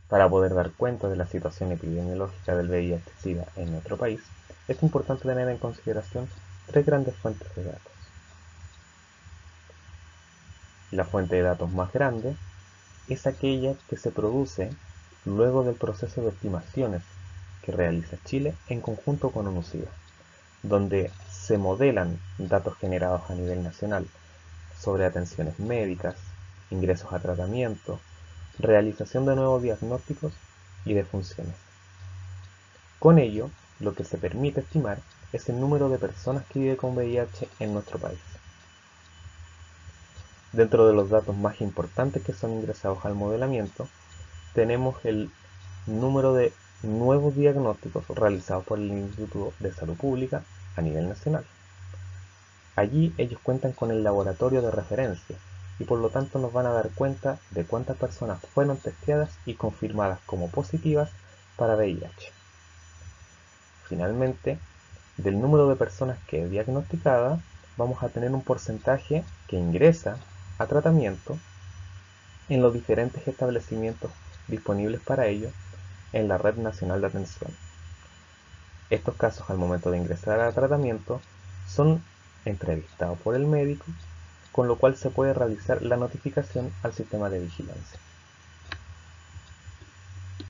Para poder dar cuenta de la situación epidemiológica del VIH-Sida en nuestro país, es importante tener en consideración tres grandes fuentes de datos. La fuente de datos más grande es aquella que se produce luego del proceso de estimaciones que realiza Chile en conjunto con UNOCIDA, donde se modelan datos generados a nivel nacional sobre atenciones médicas, ingresos a tratamiento, realización de nuevos diagnósticos y defunciones. Con ello, lo que se permite estimar es el número de personas que viven con VIH en nuestro país. Dentro de los datos más importantes que son ingresados al modelamiento, tenemos el número de nuevos diagnósticos realizados por el Instituto de Salud Pública a nivel nacional. Allí ellos cuentan con el laboratorio de referencia y por lo tanto nos van a dar cuenta de cuántas personas fueron testeadas y confirmadas como positivas para VIH. Finalmente, del número de personas que es diagnosticada, vamos a tener un porcentaje que ingresa a tratamiento en los diferentes establecimientos disponibles para ello en la Red Nacional de Atención. Estos casos al momento de ingresar a tratamiento son entrevistados por el médico, con lo cual se puede realizar la notificación al sistema de vigilancia.